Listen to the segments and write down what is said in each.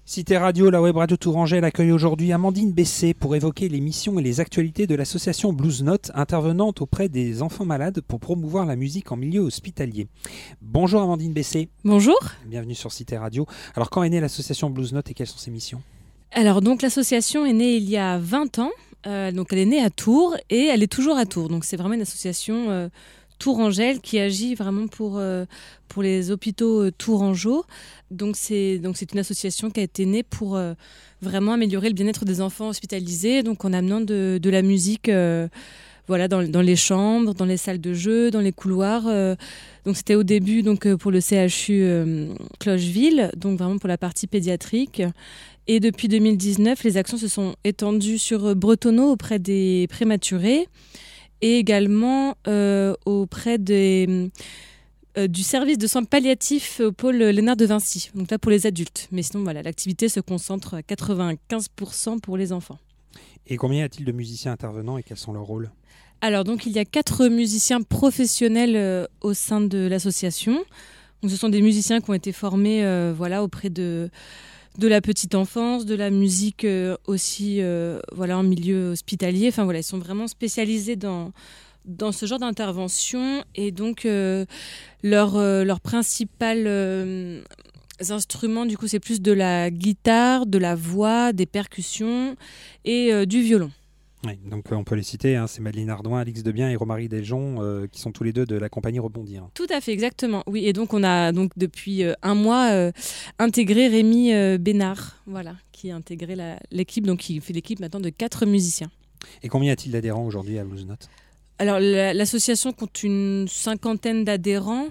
Cité Radio, la web radio Tourangelle accueille aujourd'hui Amandine Bessé pour évoquer les missions et les actualités de l'association Blues Note, intervenante auprès des enfants malades pour promouvoir la musique en milieu hospitalier. Bonjour Amandine Bessé. Bonjour. Bienvenue sur Cité Radio. Alors quand est née l'association Blues Note et quelles sont ses missions ? Alors donc l'association est née il y a 20 ans, donc elle est née à Tours et elle est toujours à Tours. Donc c'est vraiment une association Tourangelle qui agit vraiment pour les hôpitaux tourangeaux. Donc c'est une association qui a été née pour vraiment améliorer le bien-être des enfants hospitalisés, donc en amenant de la musique dans les chambres, dans les salles de jeu, dans les couloirs. Donc c'était au début pour le CHU Clocheville, donc vraiment pour la partie pédiatrique. Et depuis 2019, les actions se sont étendues sur Bretonneau auprès des prématurés et également auprès du service de soins palliatifs au pôle Léonard de Vinci, donc là pour les adultes. Mais sinon, voilà, l'activité se concentre à 95% pour les enfants. Et combien y a-t-il de musiciens intervenants et quels sont leurs rôles ? Alors, donc, il y a 4 musiciens professionnels au sein de l'association. Donc, ce sont des musiciens qui ont été formés auprès de la petite enfance, de la musique aussi en milieu hospitalier. Enfin, voilà, ils sont vraiment spécialisés dans ce genre d'intervention. Et donc, leur principal instruments, du coup, c'est plus de la guitare, de la voix, des percussions et du violon. Oui, donc on peut les citer, c'est Madeleine Ardouin, Alix Debien et Romary Deljon qui sont tous les deux de la compagnie Rebondir. Tout à fait, exactement. Oui, et donc on a depuis un mois intégré Rémi Bénard, qui a intégré l'équipe, donc qui fait l'équipe maintenant de 4 musiciens. Et combien y a-t-il d'adhérents aujourd'hui à Blues Note ? Alors l'association compte une 50aine d'adhérents,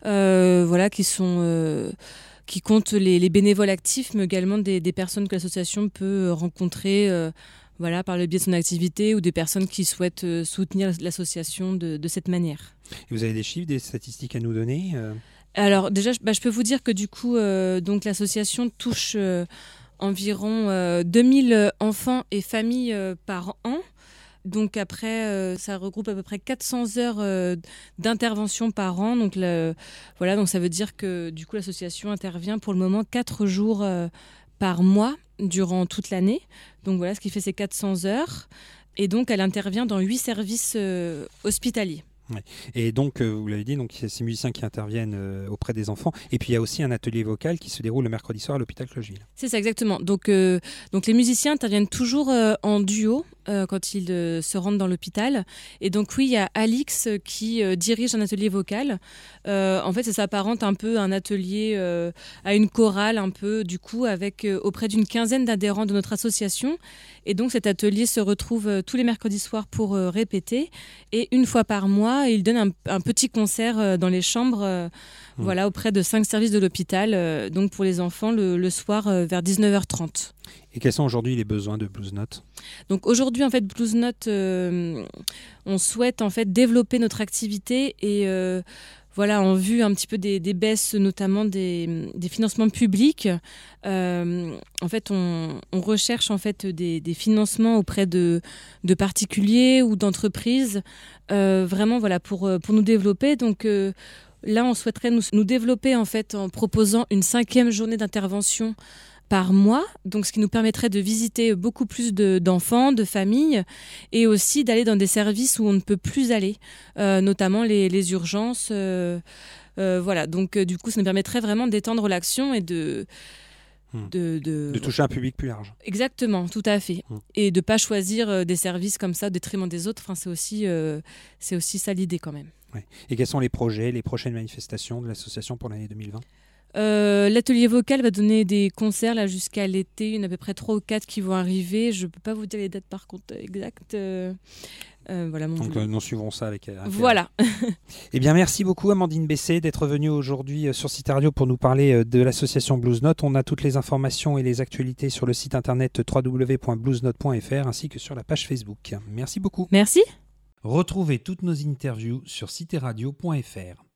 qui comptent les bénévoles actifs, mais également des personnes que l'association peut rencontrer par le biais de son activité ou des personnes qui souhaitent soutenir l'association de cette manière. Et vous avez des chiffres, des statistiques à nous donner ? Alors déjà, je peux vous dire que du coup, l'association touche environ 2000 enfants et familles par an. Donc après, ça regroupe à peu près 400 heures d'intervention par an. Donc ça veut dire que du coup l'association intervient pour le moment 4 jours par mois durant toute l'année. Donc voilà, ce qui fait ces 400 heures. Et donc elle intervient dans 8 services hospitaliers. Ouais. Et donc, vous l'avez dit, donc, il y a ces musiciens qui interviennent auprès des enfants. Et puis, il y a aussi un atelier vocal qui se déroule le mercredi soir à l'hôpital Clocheville. C'est ça, exactement. Donc les musiciens interviennent toujours en duo quand ils se rendent dans l'hôpital. Et donc, oui, il y a Alix qui dirige un atelier vocal. En fait, ça s'apparente un peu à un atelier, à une chorale, un peu, du coup, avec auprès d'une quinzaine d'adhérents de notre association. Et donc, cet atelier se retrouve tous les mercredis soirs pour répéter. Et une fois par mois, il donne un petit concert dans les chambres, auprès de 5 services de l'hôpital, donc pour les enfants, le soir vers 19h30. Et quels sont aujourd'hui les besoins de Blues Note ? Donc aujourd'hui, en fait, Blues Note, on souhaite en fait développer notre activité et en vue un petit peu des baisses, notamment des financements publics. En fait, on recherche en fait des financements auprès de particuliers ou d'entreprises, pour nous développer. Donc là, on souhaiterait nous développer en fait en proposant une 5e journée d'intervention par mois, donc ce qui nous permettrait de visiter beaucoup plus d'enfants, de familles, et aussi d'aller dans des services où on ne peut plus aller, notamment les urgences. Donc du coup, ça nous permettrait vraiment d'étendre l'action et de toucher un public plus large. Exactement, tout à fait. Et de ne pas choisir des services comme ça au détriment des autres. Enfin, c'est aussi ça l'idée quand même. Ouais. Et quels sont les projets, les prochaines manifestations de l'association pour l'année 2020 ? L'atelier vocal va donner des concerts là, jusqu'à l'été. Il y en a à peu près 3 ou 4 qui vont arriver. Je ne peux pas vous dire les dates par contre exactes. Donc nous suivrons ça avec intérêt. Voilà. Eh bien, merci beaucoup Amandine Bessé d'être venue aujourd'hui sur Cité Radio pour nous parler de l'association Blues Note. On a toutes les informations et les actualités sur le site internet www.bluesnote.fr ainsi que sur la page Facebook. Merci beaucoup. Merci. Retrouvez toutes nos interviews sur citéradio.fr.